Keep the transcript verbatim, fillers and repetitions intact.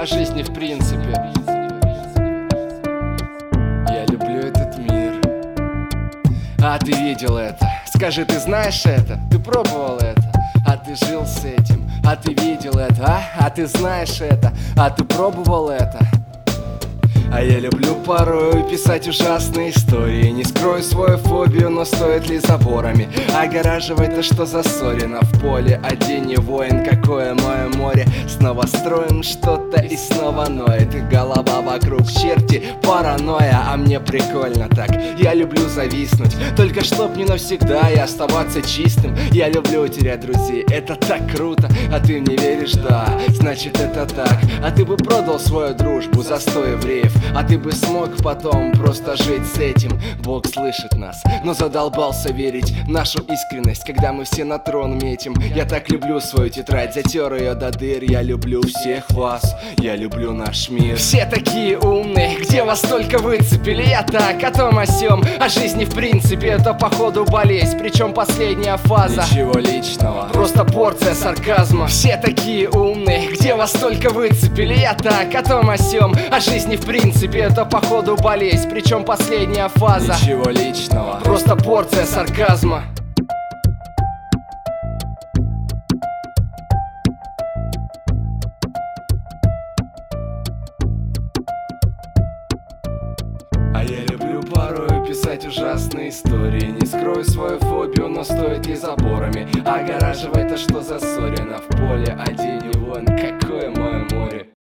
жизни в принципе. Я люблю этот мир. А ты видел это? Скажи, ты знаешь это? Ты пробовал это? А ты жил с этим? А ты видел это? А, а ты знаешь это? А ты пробовал это? А я люблю порой писать ужасные истории. Не скрою свою фобию, но стоит ли заборами огораживать-то, что засорено в поле? Один не воин, какое мое море. Снова строим что-то и снова ноет. И голова вокруг черти, паранойя. А мне прикольно так, я люблю зависнуть. Только чтоб не навсегда и оставаться чистым. Я люблю терять друзей, это так круто. А ты мне веришь, да, значит это так. А ты бы продал свою дружбу за сто евреев. А ты бы смог потом просто жить с этим. Бог слышит нас, но задолбался верить в нашу искренность, когда мы все на трон метим. Я так люблю свою тетрадь, затер ее до дыр. Я люблю всех вас, я люблю наш мир. Все такие умные, где вас только выцепили? Я так, о том о сём, о жизни в принципе. Это походу болезнь, причем последняя фаза. Ничего личного, просто порция сарказма. Все такие умные, где вас только выцепили? Я так, о том о сём, о жизни в принципе. Это походу болезнь, причем последняя фаза. Ничего личного, просто порция сарказма. А я люблю порой писать ужасные истории. Не скрою свою фобию, но стоит ли заборами огораживать-то, что засорено в поле? Один не вон, какое мое море.